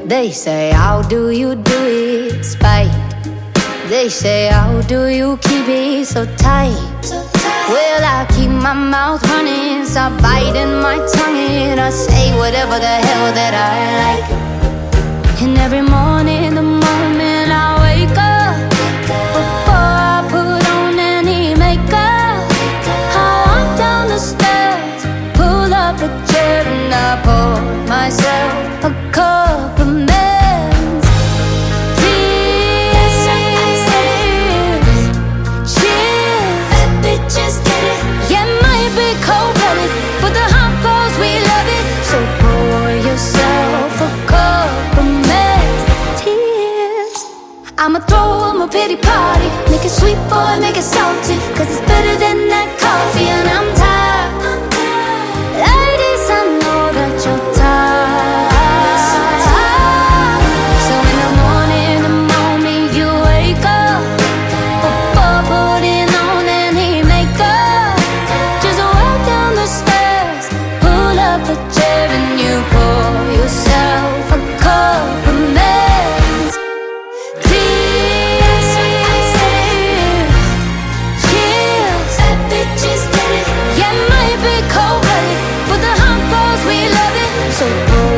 They say, how do you do it? Spite. They say, how do you keep it so tight? Well, I keep my mouth running, stop biting my tongue, and I say whatever the hell that I like. And every morning, the moment I wake up, before I put on any makeup, I walk down the stairs, pull up a chair, and I pour myself a cup of men's tears. Cheers, bad bitches get it. Yeah, might be cold-blooded, but the hot girls, we love it. So pour yourself a cup of men's tears. I'ma throw 'em a pity party, make it sweet, boy, make it salty, 'cause it's better than that coffee, and I'm tired. Ladies, I know that you're tired. So in the morning, the moment you wake up, before putting on any makeup, just walk down the stairs, pull up a chair, and you pour yourself a cup of men's tears. Cheers, bad bitches get it. Yeah, might be cold-blooded, but the hot girls, we love it. So pour